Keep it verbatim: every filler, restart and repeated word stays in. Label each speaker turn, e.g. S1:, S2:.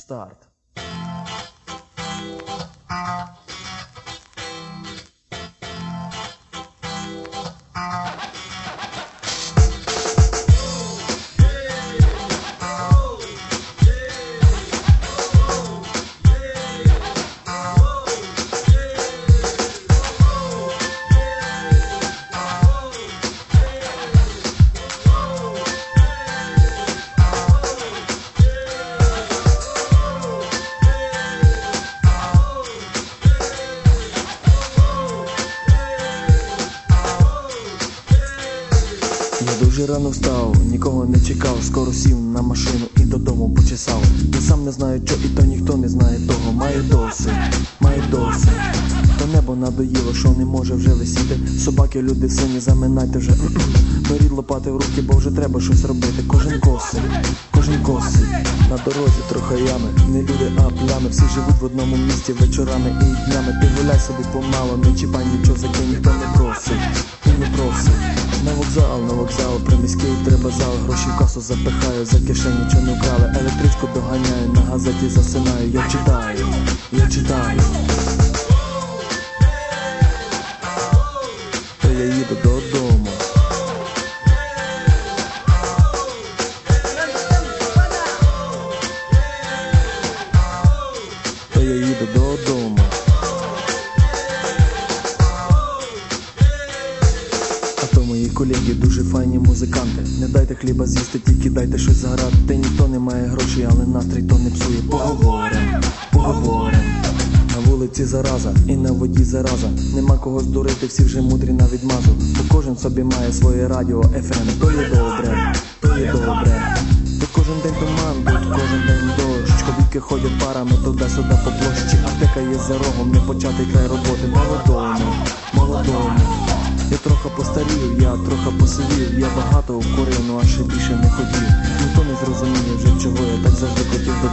S1: Старт. Я дуже рано встав, нікого не чекав, скоро сів на машину і додому почесав. Я сам не знаю що, і то ніхто не знає того. Маю досить, маю досить. То небо надоїло, що не може вже висіти. Собаки, люди, сині, заминайте вже. Беріть лопати в руки, бо вже треба щось робити. Кожен косить, кожен косить. На дорозі трохи ями, не люди, а плями. Всі живуть в одному місці вечорами і днями. Ти гуляй собі помало, не чіпай нічого, за ким ніхто не просить, і не просить. На вокзал, на вокзал, приміський треба зал. Гроші в касу запихаю, за кишені нічого не вкрали. Електричку доганяю, на газеті засинаю. Я читаю, я читаю. То я їду додому. То я їду додому. А то мої колеги дуже файні музиканти. Не дайте хліба з'їсти, тільки дайте щось заграти. Ніхто не має грошей, але настрій то не псує. Поговорим, поговорим. На вулиці зараза і на воді зараза. Нема кого здурити, всі вже мудрі на відмазу. Бо кожен собі має своє радіо еф ем. То є добре, то є добре. Тут кожен день туман, тут кожен день дощ. Чоловіки ходять парами туди-сюди по площі. Аптека є за рогом, не початий край роботи. Молодому, молодому. Я трохи постарів, я трохи посивів. Я багато вкурив, ну а ще більше не хотів. Ніхто не зрозуміє вже чого я так завжди хотів